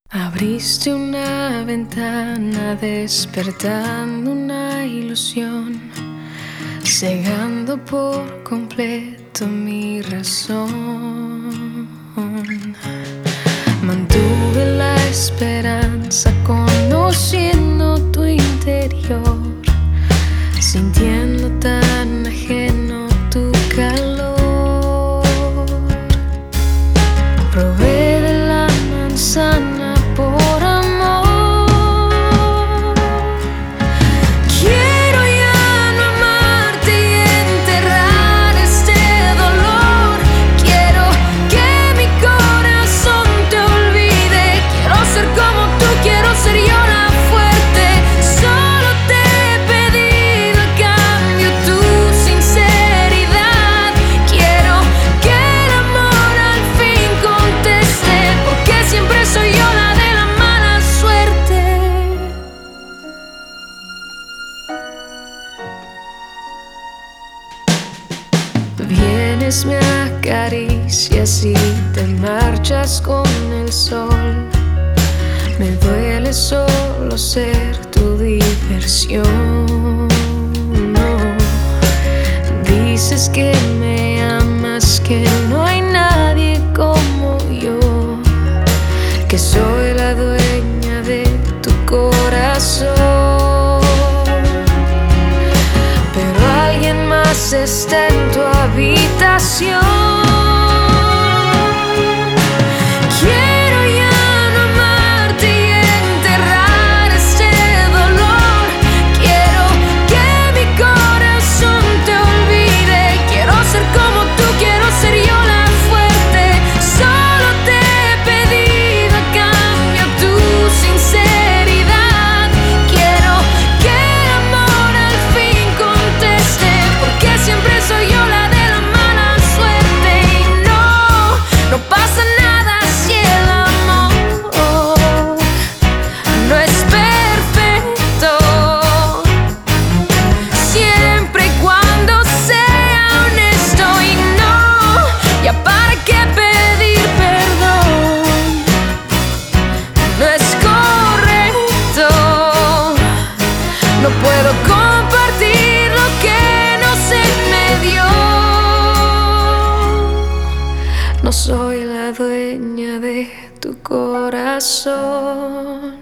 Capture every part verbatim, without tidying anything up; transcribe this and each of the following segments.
Abriste una ventana despertando una ilusión, cegando por completo mi razón. Mantuve la esperanza conociendo tu interior, sintiendo tan ajeno tu calor. Probé de la manzana por amor. Quiero ya no amarte y enterrar este dolor. Quiero que mi corazón te olvide. Quiero ser como tú, quiero ser yo la fuerte. Solo te he pedido a cambio tu sinceridad. Quiero que el amor al fin conteste, porque siempre soy yo la de la mala suerte. Vienes, me acaricias y te marchas con el sol. Me duele solo ser tu diversión. No. Dices que me amas, que no hay nadie como yo, que soy la dueña de tu corazón. Pero alguien más está en tu habitación. Quiero ya no amarte y enterrar este dolor. Quiero que mi corazón te olvide. Quiero ser como tú, quiero ser yo la fuerte. Solo te he pedido a cambio tu sinceridad. Quiero que el amor al fin conteste, porque siempre soy yo la de la mala suerte. Y no, no pasa nada si el amor no es perfecto, siempre y cuando sea honesto. Y no, ya para qué pedir perdón, no es correcto. No puedo compartir lo que no se me dio. No soy la dueña de tu corazón.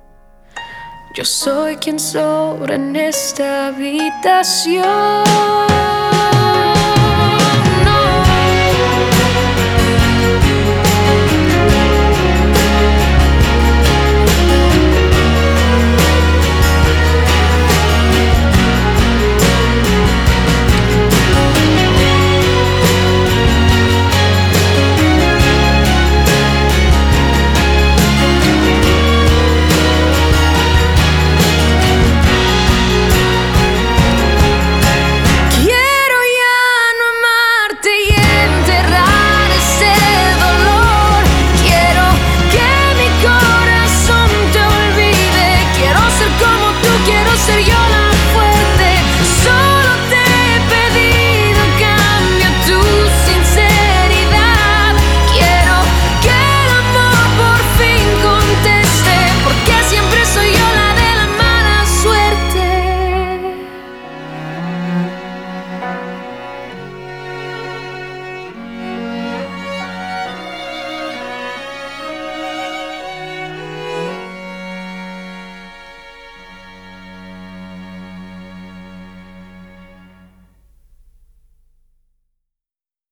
Yo soy quien sobra en esta habitación.